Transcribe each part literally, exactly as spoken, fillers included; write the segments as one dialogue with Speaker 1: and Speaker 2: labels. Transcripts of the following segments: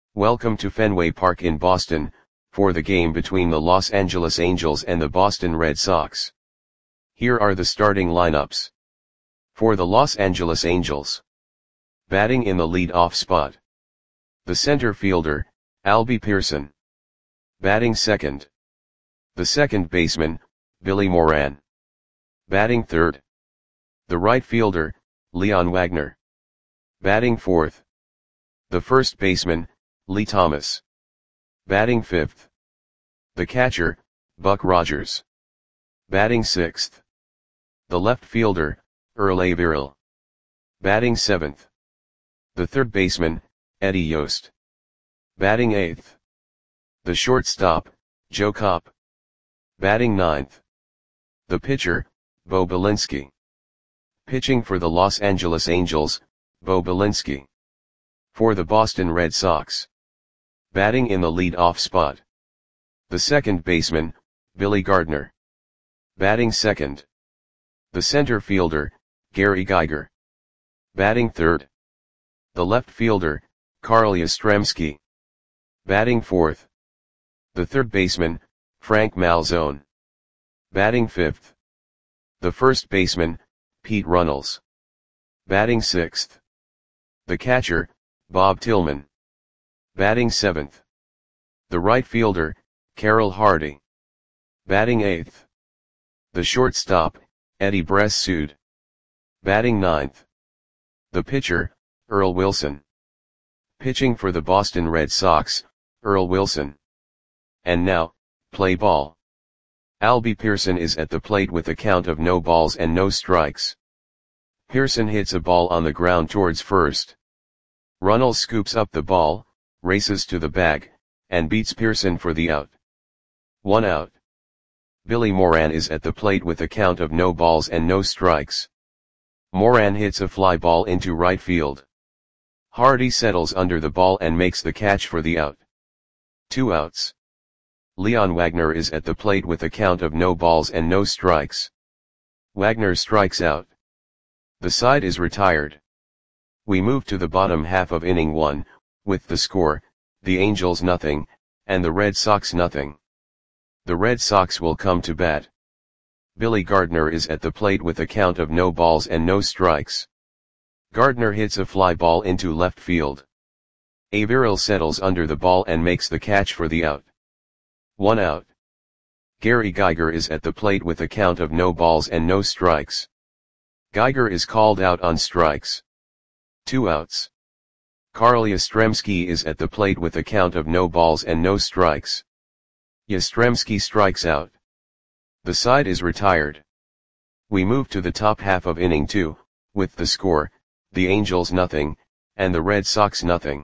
Speaker 1: Welcome to Fenway Park in Boston, for the game between the Los Angeles Angels and the Boston Red Sox. Here are the starting lineups. For the Los Angeles Angels. Batting in the lead-off spot. The center fielder, Albie Pearson. Batting second. The second baseman, Billy Moran. Batting third. The right fielder, Leon Wagner. Batting fourth. The first baseman, Lee Thomas. Batting fifth. The catcher, Buck Rogers. Batting sixth. The left fielder, Earl Averill. Batting seventh. The third baseman, Eddie Yost. Batting eighth. The shortstop, Joe Kopp. Batting ninth. The pitcher, Bo Belinsky. Pitching for the Los Angeles Angels, Bo Belinsky. For the Boston Red Sox. Batting in the lead-off spot. The second baseman, Billy Gardner. Batting second. The center fielder, Gary Geiger. Batting third. The left fielder, Carl Yastrzemski. Batting fourth. The third baseman, Frank Malzone. Batting fifth. The first baseman, Pete Runnels. Batting sixth. The catcher, Bob Tillman. Batting seventh. The right fielder, Carroll Hardy. Batting eighth. The shortstop, Eddie Bressoud. Batting ninth. The pitcher, Earl Wilson. Pitching for the Boston Red Sox, Earl Wilson. And now, play ball. Albie Pearson is at the plate with a count of no balls and no strikes. Pearson hits a ball on the ground towards first. Runnels scoops up the ball, races to the bag, and beats Pearson for the out. One out. Billy Moran is at the plate with a count of no balls and no strikes. Moran hits a fly ball into right field. Hardy settles under the ball and makes the catch for the out. Two outs. Leon Wagner is at the plate with a count of no balls and no strikes. Wagner strikes out. The side is retired. We move to the bottom half of inning one, with the score, the Angels nothing, and the Red Sox nothing. The Red Sox will come to bat. Billy Gardner is at the plate with a count of no balls and no strikes. Gardner hits a fly ball into left field. Averill settles under the ball and makes the catch for the out. One out. Gary Geiger is at the plate with a count of no balls and no strikes. Geiger is called out on strikes. Two outs. Carl Yastrzemski is at the plate with a count of no balls and no strikes. Yastrzemski strikes out. The side is retired. We move to the top half of inning two, with the score, the Angels nothing, and the Red Sox nothing.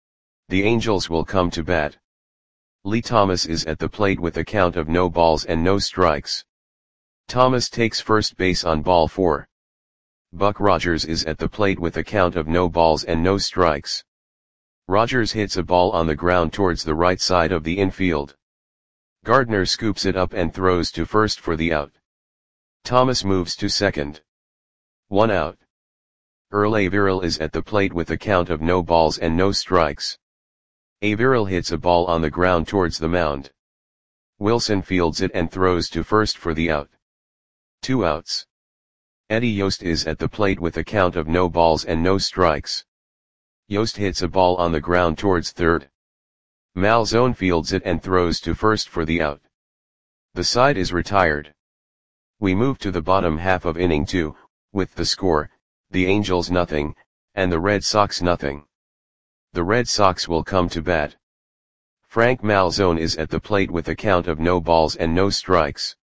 Speaker 1: The Angels will come to bat. Lee Thomas is at the plate with a count of no balls and no strikes. Thomas takes first base on ball four. Buck Rogers is at the plate with a count of no balls and no strikes. Rogers hits a ball on the ground towards the right side of the infield. Gardner scoops it up and throws to first for the out. Thomas moves to second. One out. Earl Averill is at the plate with a count of no balls and no strikes. Averill hits a ball on the ground towards the mound. Wilson fields it and throws to first for the out. Two outs. Eddie Yost is at the plate with a count of no balls and no strikes. Yost hits a ball on the ground towards third. Malzone fields it and throws to first for the out. The side is retired. We move to the bottom half of inning two, with the score, the Angels nothing, and the Red Sox nothing. The Red Sox will come to bat. Frank Malzone is at the plate with a count of no balls and no strikes.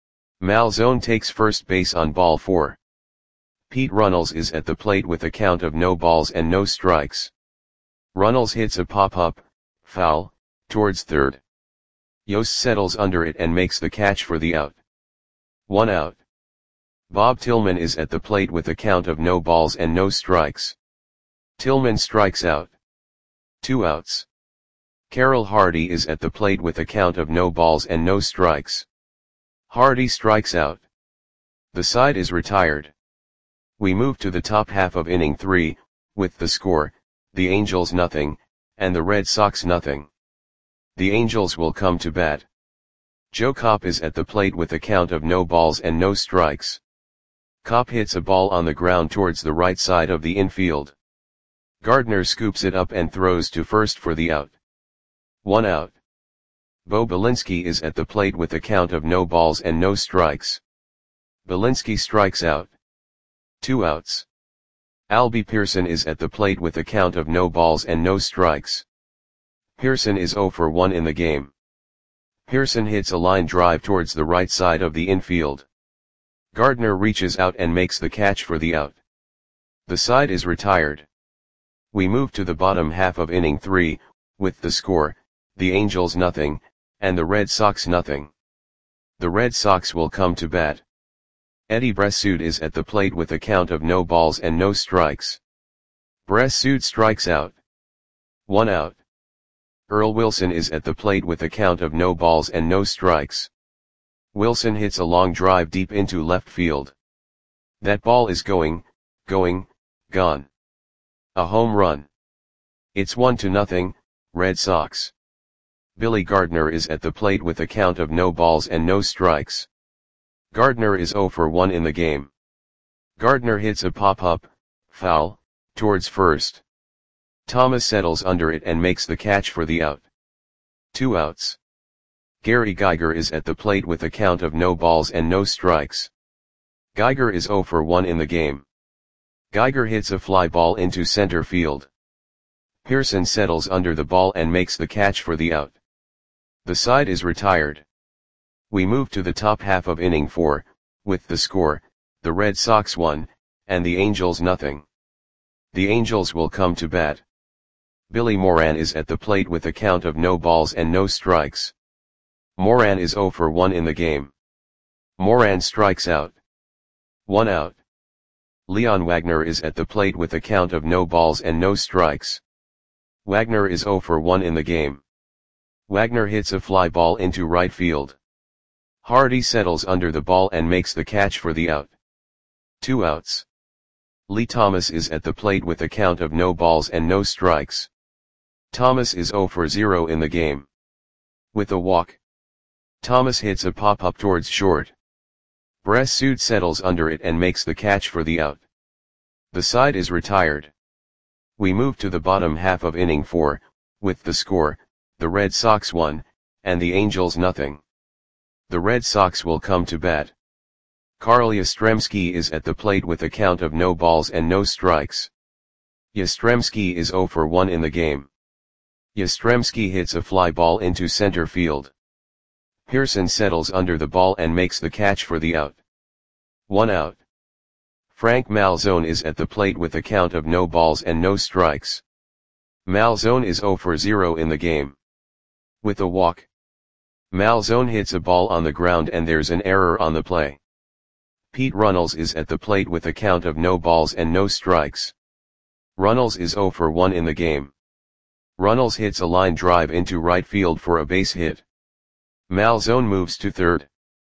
Speaker 1: Malzone takes first base on ball four. Pete Runnels is at the plate with a count of no balls and no strikes. Runnels hits a pop-up, foul, towards third. Yost settles under it and makes the catch for the out. One out. Bob Tillman is at the plate with a count of no balls and no strikes. Tillman strikes out. Two outs. Carroll Hardy is at the plate with a count of no balls and no strikes. Hardy strikes out. The side is retired. We move to the top half of inning three, with the score, the Angels nothing, and the Red Sox nothing. The Angels will come to bat. Joe Kopp is at the plate with a count of no balls and no strikes. Kopp hits a ball on the ground towards the right side of the infield. Gardner scoops it up and throws to first for the out. One out. Bo Belinsky is at the plate with a count of no balls and no strikes. Belinsky strikes out. Two outs. Albie Pearson is at the plate with a count of no balls and no strikes. Pearson is zero for one in the game. Pearson hits a line drive towards the right side of the infield. Gardner reaches out and makes the catch for the out. The side is retired. We move to the bottom half of inning three, with the score, the Angels nothing, and the Red Sox nothing. The Red Sox will come to bat. Eddie Bressoud is at the plate with a count of no balls and no strikes. Bressoud strikes out. One out. Earl Wilson is at the plate with a count of no balls and no strikes. Wilson hits a long drive deep into left field. That ball is going, going, gone. A home run. It's one to nothing, Red Sox. Billy Gardner is at the plate with a count of no balls and no strikes. Gardner is zero for one in the game. Gardner hits a pop-up, foul, towards first. Thomas settles under it and makes the catch for the out. Two outs. Gary Geiger is at the plate with a count of no balls and no strikes. Geiger is zero for one in the game. Geiger hits a fly ball into center field. Pearson settles under the ball and makes the catch for the out. The side is retired. We move to the top half of inning four, with the score, the Red Sox one, and the Angels nothing. The Angels will come to bat. Billy Moran is at the plate with a count of no balls and no strikes. Moran is zero for one in the game. Moran strikes out. One out. Leon Wagner is at the plate with a count of no balls and no strikes. Wagner is zero for one in the game. Wagner hits a fly ball into right field. Hardy settles under the ball and makes the catch for the out. Two outs. Lee Thomas is at the plate with a count of no balls and no strikes. Thomas is zero for zero in the game. With a walk. Thomas hits a pop-up towards short. Bressoud settles under it and makes the catch for the out. The side is retired. We move to the bottom half of inning four, with the score, the Red Sox one, and the Angels nothing. The Red Sox will come to bat. Carl Yastrzemski is at the plate with a count of no balls and no strikes. Yastrzemski is zero for one in the game. Yastrzemski hits a fly ball into center field. Pearson settles under the ball and makes the catch for the out. One out. Frank Malzone is at the plate with a count of no balls and no strikes. Malzone is zero for zero in the game. With a walk. Malzone hits a ball on the ground and there's an error on the play. Pete Runnels is at the plate with a count of no balls and no strikes. Runnels is zero for one in the game. Runnels hits a line drive into right field for a base hit. Malzone moves to third.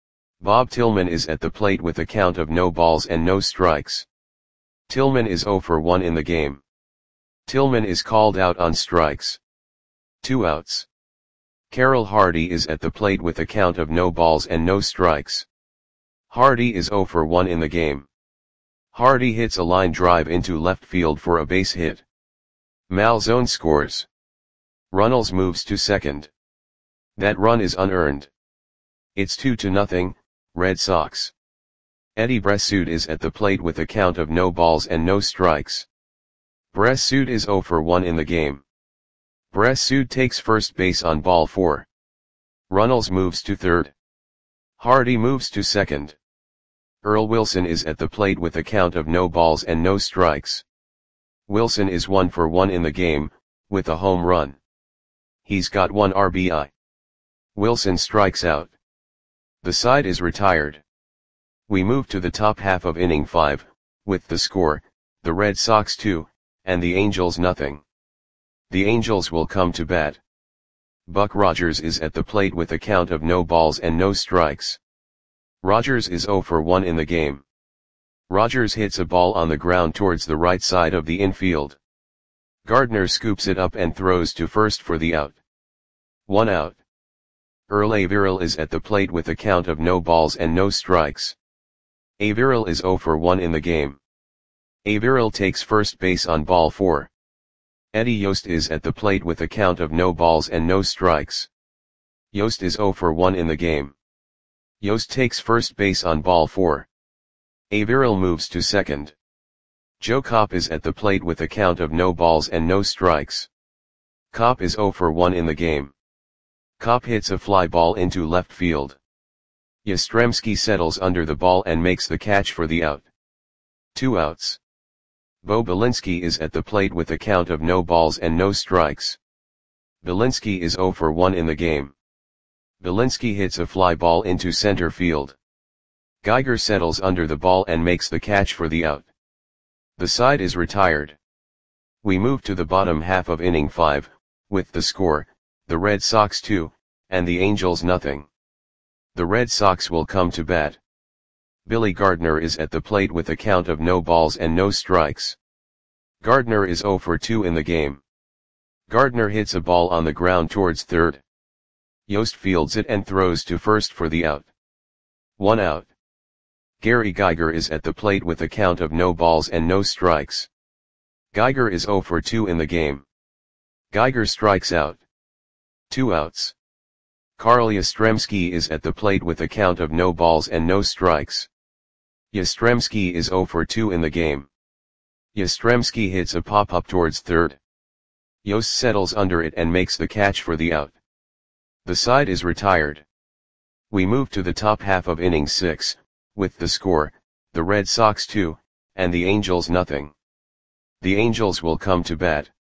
Speaker 1: Bob Tillman is at the plate with a count of no balls and no strikes. Tillman is zero for one in the game. Tillman is called out on strikes. Two outs. Carroll Hardy is at the plate with a count of no balls and no strikes. Hardy is zero for one in the game. Hardy hits a line drive into left field for a base hit. Malzone scores. Runnels moves to second. That run is unearned. It's two to nothing, Red Sox. Eddie Bressoud is at the plate with a count of no balls and no strikes. Bressoud is zero for one in the game. Bressoud takes first base on ball four. Runnels moves to third. Hardy moves to second. Earl Wilson is at the plate with a count of no balls and no strikes. Wilson is one for one in the game, with a home run. He's got one R B I. Wilson strikes out. The side is retired. We move to the top half of inning five, with the score, the Red Sox two, and the Angels nothing. The Angels will come to bat. Buck Rogers is at the plate with a count of no balls and no strikes. Rogers is zero for one in the game. Rogers hits a ball on the ground towards the right side of the infield. Gardner scoops it up and throws to first for the out. One out. Earl Averill is at the plate with a count of no balls and no strikes. Averill is oh for one in the game. Averill takes first base on ball four. Eddie Yost is at the plate with a count of no balls and no strikes. Yost is oh for one in the game. Yost takes first base on ball four. Averill moves to second. Joe Kopp is at the plate with a count of no balls and no strikes. Kopp is oh for one in the game. Kopp hits a fly ball into left field. Yastrzemski settles under the ball and makes the catch for the out. Two outs. Bo Bilinski is at the plate with a count of no balls and no strikes. Bilinski is oh for one in the game. Bilinski hits a fly ball into center field. Geiger settles under the ball and makes the catch for the out. The side is retired. We move to the bottom half of inning five, with the score, the Red Sox two, and the Angels nothing. The Red Sox will come to bat. Billy Gardner is at the plate with a count of no balls and no strikes. Gardner is oh for two in the game. Gardner hits a ball on the ground towards third. Yost fields it and throws to first for the out. One out. Gary Geiger is at the plate with a count of no balls and no strikes. Geiger is oh for two in the game. Geiger strikes out. Two outs. Carl Yastrzemski is at the plate with a count of no balls and no strikes. Yastrzemski is oh for two in the game. Yastrzemski hits a pop-up towards third. Yost settles under it and makes the catch for the out. The side is retired. We move to the top half of inning six, with the score, the Red Sox two, and the Angels nothing. The Angels will come to bat.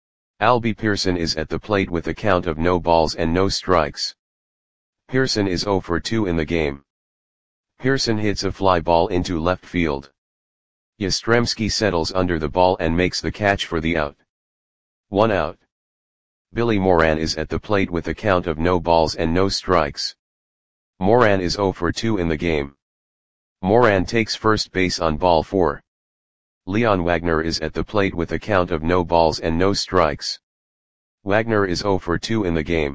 Speaker 1: Albie Pearson is at the plate with a count of no balls and no strikes. Pearson is oh for two in the game. Pearson hits a fly ball into left field. Yastrzemski settles under the ball and makes the catch for the out. One out. Billy Moran is at the plate with a count of no balls and no strikes. Moran is oh for two in the game. Moran takes first base on ball four. Leon Wagner is at the plate with a count of no balls and no strikes. Wagner is oh for two in the game.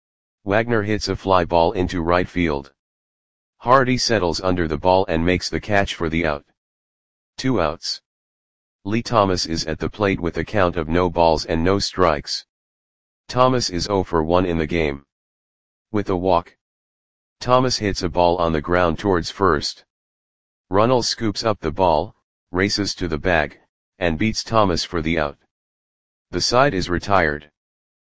Speaker 1: Wagner hits a fly ball into right field. Hardy settles under the ball and makes the catch for the out. Two outs. Lee Thomas is at the plate with a count of no balls and no strikes. Thomas is oh for one in the game. With a walk. Thomas hits a ball on the ground towards first. Runnels scoops up the ball, races to the bag, and beats Thomas for the out. The side is retired.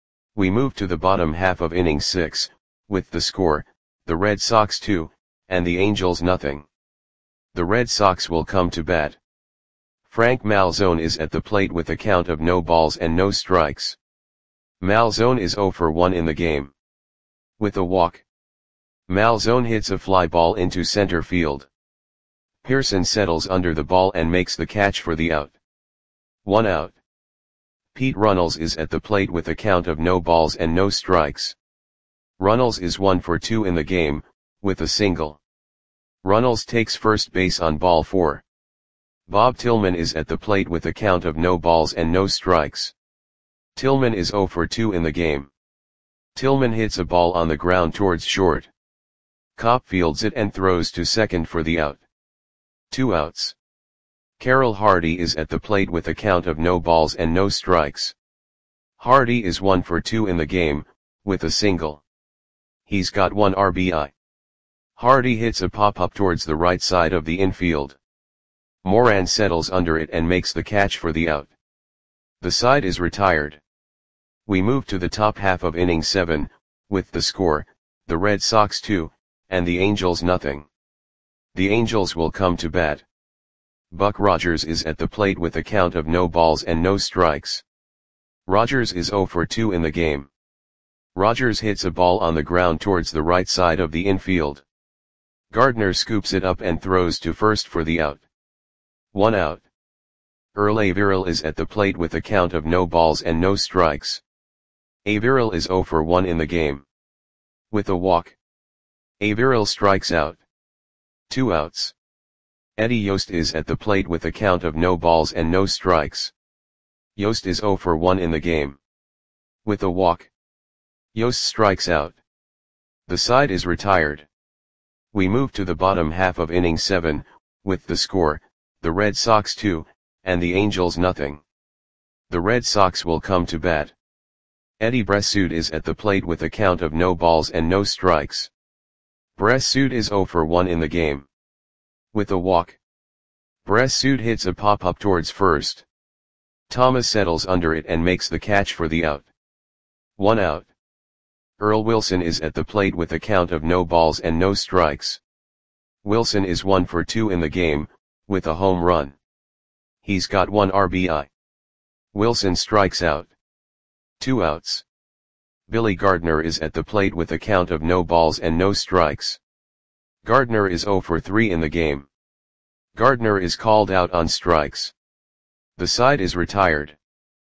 Speaker 1: We move to the bottom half of inning six, with the score, the Red Sox two, and the Angels nothing. The Red Sox will come to bat. Frank Malzone is at the plate with a count of no balls and no strikes. Malzone is oh for one in the game. With a walk. Malzone hits a fly ball into center field. Pearson settles under the ball and makes the catch for the out. One out. Pete Runnels is at the plate with a count of no balls and no strikes. Runnels is one for two in the game, with a single. Runnels takes first base on ball four. Bob Tillman is at the plate with a count of no balls and no strikes. Tillman is oh for two in the game. Tillman hits a ball on the ground towards short. Kopp fields it and throws to second for the out. Two outs. Carroll Hardy is at the plate with a count of no balls and no strikes. Hardy is one for two in the game, with a single. He's got one R B I. Hardy hits a pop-up towards the right side of the infield. Moran settles under it and makes the catch for the out. The side is retired. We move to the top half of inning seven, with the score, the Red Sox two, and the Angels nothing. The Angels will come to bat. Buck Rogers is at the plate with a count of no balls and no strikes. Rogers is oh for two in the game. Rogers hits a ball on the ground towards the right side of the infield. Gardner scoops it up and throws to first for the out. One out. Earl Averill is at the plate with a count of no balls and no strikes. Averill is oh for one in the game. With a walk. Averill strikes out. Two outs. Eddie Yost is at the plate with a count of no balls and no strikes. Yost is zero for one in the game. With a walk, Yost strikes out. The side is retired. We move to the bottom half of inning seven, with the score, the Red Sox two, and the Angels nothing. The Red Sox will come to bat. Eddie Bressoud is at the plate with a count of no balls and no strikes. Bressoud is zero for one in the game. With a walk, Bressoud hits a pop-up towards first. Thomas settles under it and makes the catch for the out. One out. Earl Wilson is at the plate with a count of no balls and no strikes. Wilson is one for two in the game, with a home run. He's got one R B I. Wilson strikes out. Two outs. Billy Gardner is at the plate with a count of no balls and no strikes. Gardner is zero for three in the game. Gardner is called out on strikes. The side is retired.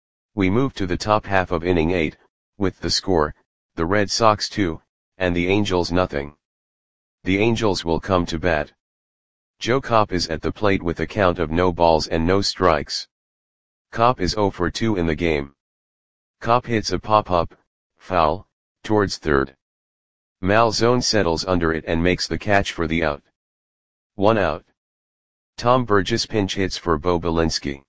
Speaker 1: We move to the top half of inning eight, with the score, the Red Sox two, and the Angels nothing. The Angels will come to bat. Joe Kopp is at the plate with a count of no balls and no strikes. Kopp is zero for two in the game. Kopp hits a pop-up, foul, towards third. Malzone settles under it and makes the catch for the out. One out. Tom Burgess pinch hits for Bo Belinsky.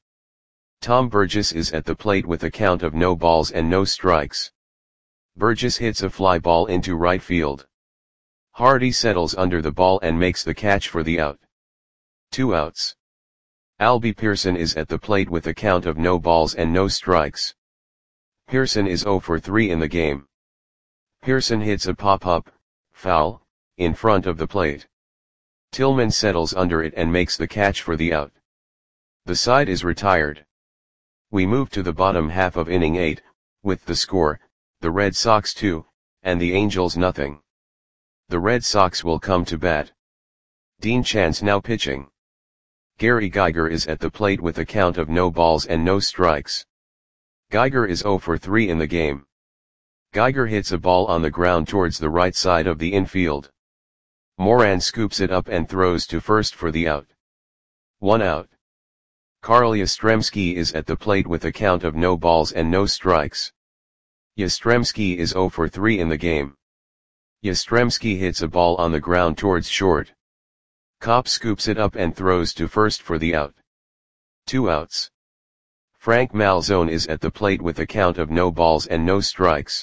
Speaker 1: Tom Burgess is at the plate with a count of no balls and no strikes. Burgess hits a fly ball into right field. Hardy settles under the ball and makes the catch for the out. Two outs. Albie Pearson is at the plate with a count of no balls and no strikes. Pearson is zero for three in the game. Pearson hits a pop-up, foul, in front of the plate. Tillman settles under it and makes the catch for the out. The side is retired. We move to the bottom half of inning eight, with the score, the Red Sox two, and the Angels nothing. The Red Sox will come to bat. Dean Chance now pitching. Gary Geiger is at the plate with a count of no balls and no strikes. Geiger is zero for three in the game. Geiger hits a ball on the ground towards the right side of the infield. Moran scoops it up and throws to first for the out. One out. Carl Yastrzemski is at the plate with a count of no balls and no strikes. Yastrzemski is zero for three in the game. Yastrzemski hits a ball on the ground towards short. Kopp scoops it up and throws to first for the out. Two outs. Frank Malzone is at the plate with a count of no balls and no strikes.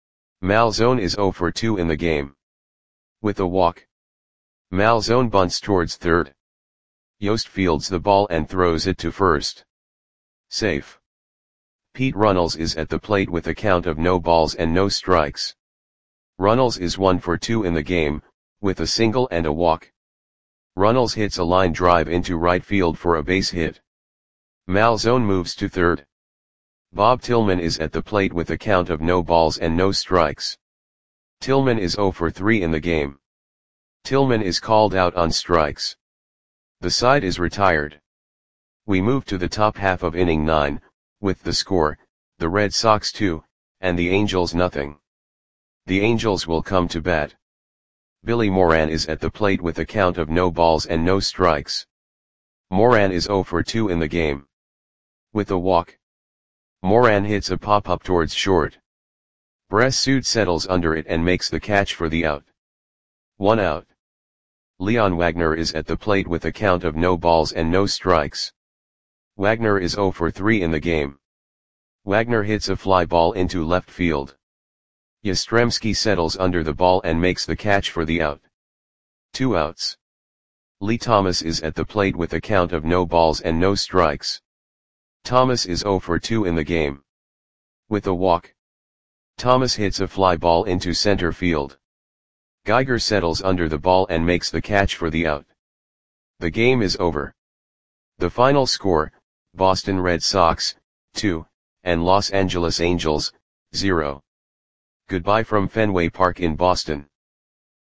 Speaker 1: Malzone is zero for two in the game. With a walk, Malzone bunts towards third. Yost fields the ball and throws it to first. Safe. Pete Runnels is at the plate with a count of no balls and no strikes. Runnels is one for two in the game, with a single and a walk. Runnels hits a line drive into right field for a base hit. Malzone moves to third. Bob Tillman is at the plate with a count of no balls and no strikes. Tillman is zero for three in the game. Tillman is called out on strikes. The side is retired. We move to the top half of inning nine, with the score, the Red Sox two, and the Angels nothing. The Angels will come to bat. Billy Moran is at the plate with a count of no balls and no strikes. Moran is zero for two in the game. With a walk, Moran hits a pop-up towards short. Bressoud settles under it and makes the catch for the out. One out. Leon Wagner is at the plate with a count of no balls and no strikes. Wagner is zero for three in the game. Wagner hits a fly ball into left field. Yastrzemski settles under the ball and makes the catch for the out. Two outs. Lee Thomas is at the plate with a count of no balls and no strikes. Thomas is zero for two in the game. With a walk, Thomas hits a fly ball into center field. Geiger settles under the ball and makes the catch for the out. The game is over. The final score, Boston Red Sox, two, and Los Angeles Angels, zero. Goodbye from Fenway Park in Boston.